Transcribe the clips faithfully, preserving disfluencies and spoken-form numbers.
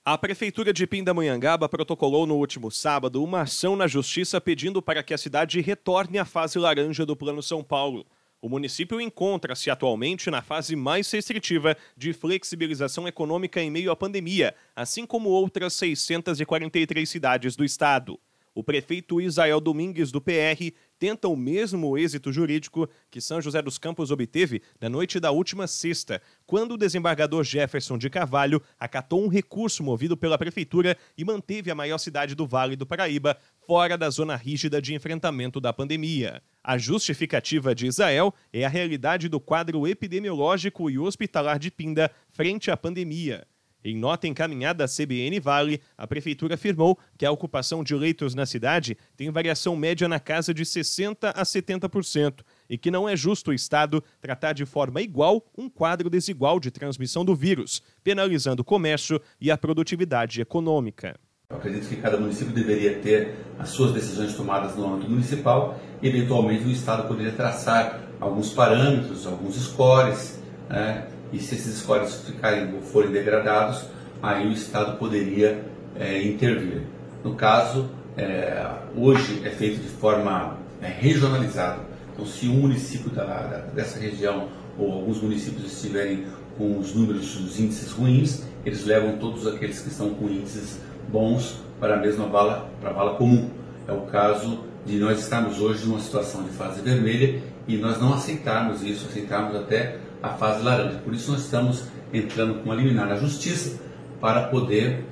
A Prefeitura de Pindamonhangaba protocolou no último sábado uma ação na Justiça pedindo para que a cidade retorne à fase laranja do Plano São Paulo. O município encontra-se atualmente na fase mais restritiva de flexibilização econômica em meio à pandemia, assim como outras seiscentas e quarenta e três cidades do estado. O prefeito Isael Domingues, do P R, tenta o mesmo êxito jurídico que São José dos Campos obteve na noite da última sexta, quando o desembargador Jefferson de Carvalho acatou um recurso movido pela prefeitura e manteve a maior cidade do Vale do Paraíba fora da zona rígida de enfrentamento da pandemia. A justificativa de Isael é a realidade do quadro epidemiológico e hospitalar de Pinda frente à pandemia. Em nota encaminhada à C B N Vale, a Prefeitura afirmou que a ocupação de leitos na cidade tem variação média na casa de sessenta a setenta por cento e que não é justo o Estado tratar de forma igual um quadro desigual de transmissão do vírus, penalizando o comércio e a produtividade econômica. Eu acredito que cada município deveria ter as suas decisões tomadas no âmbito municipal e, eventualmente, o Estado poderia traçar alguns parâmetros, alguns scores, né? E se esses scores ficarem ou forem degradados, aí o Estado poderia é, intervir. No caso, é, hoje é feito de forma é, regionalizada. Então, se um município da, da, dessa região ou alguns municípios estiverem com os números, os índices ruins, eles levam todos aqueles que estão com índices bons para a mesma vala, para a vala comum. É o caso de nós estarmos hoje numa situação de fase vermelha e nós não aceitarmos isso, aceitarmos até a fase laranja. Por isso nós estamos entrando com uma liminar na Justiça para poder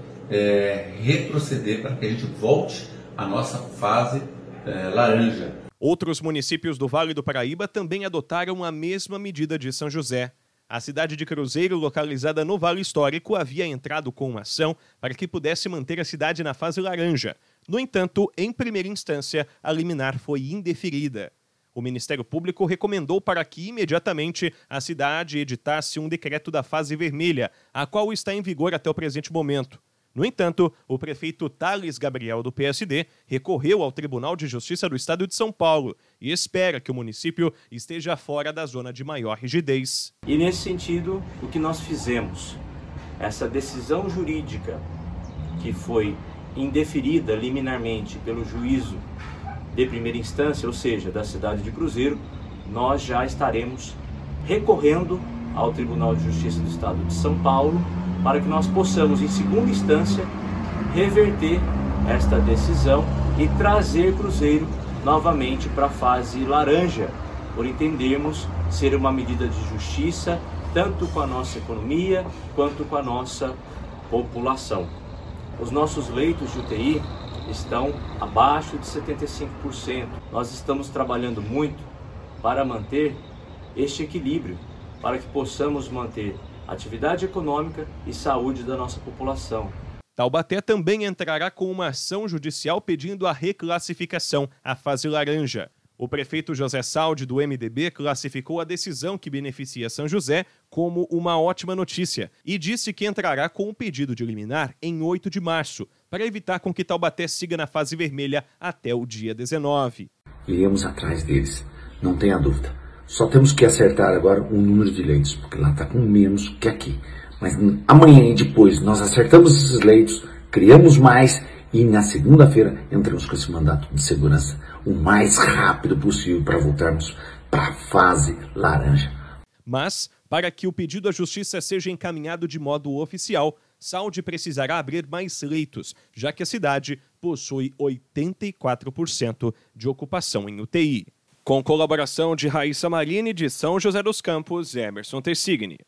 é, retroceder, para que a gente volte à nossa fase é, laranja. Outros municípios do Vale do Paraíba também adotaram a mesma medida de São José. A cidade de Cruzeiro, localizada no Vale Histórico, havia entrado com uma ação para que pudesse manter a cidade na fase laranja. No entanto, em primeira instância, a liminar foi indeferida. O Ministério Público recomendou para que imediatamente a cidade editasse um decreto da fase vermelha, a qual está em vigor até o presente momento. No entanto, o prefeito Thales Gabriel, do P S D, recorreu ao Tribunal de Justiça do Estado de São Paulo e espera que o município esteja fora da zona de maior rigidez. E nesse sentido, o que nós fizemos? Essa decisão jurídica que foi indeferida liminarmente pelo juízo de primeira instância, ou seja, da cidade de Cruzeiro, nós já estaremos recorrendo ao Tribunal de Justiça do Estado de São Paulo para que nós possamos, em segunda instância, reverter esta decisão e trazer Cruzeiro novamente para a fase laranja, por entendermos ser uma medida de justiça, tanto com a nossa economia quanto com a nossa população. Os nossos leitos de U T I estão abaixo de setenta e cinco por cento. Nós estamos trabalhando muito para manter este equilíbrio, para que possamos manter atividade econômica e saúde da nossa população. Taubaté também entrará com uma ação judicial pedindo a reclassificação à fase laranja. O prefeito José Saldi, do M D B, classificou a decisão que beneficia São José como uma ótima notícia e disse que entrará com um pedido de liminar em oito de março, para evitar com que Taubaté siga na fase vermelha até o dia dezenove. Iremos atrás deles, não tenha dúvida. Só temos que acertar agora o número de leitos, porque lá está com menos que aqui. Mas amanhã e depois nós acertamos esses leitos, criamos mais e na segunda-feira entramos com esse mandato de segurança o mais rápido possível para voltarmos para a fase laranja. Mas, para que o pedido à Justiça seja encaminhado de modo oficial, Saldi precisará abrir mais leitos, já que a cidade possui oitenta e quatro por cento de ocupação em U T I. Com colaboração de Raíssa Marini, de São José dos Campos, Emerson Tersigni.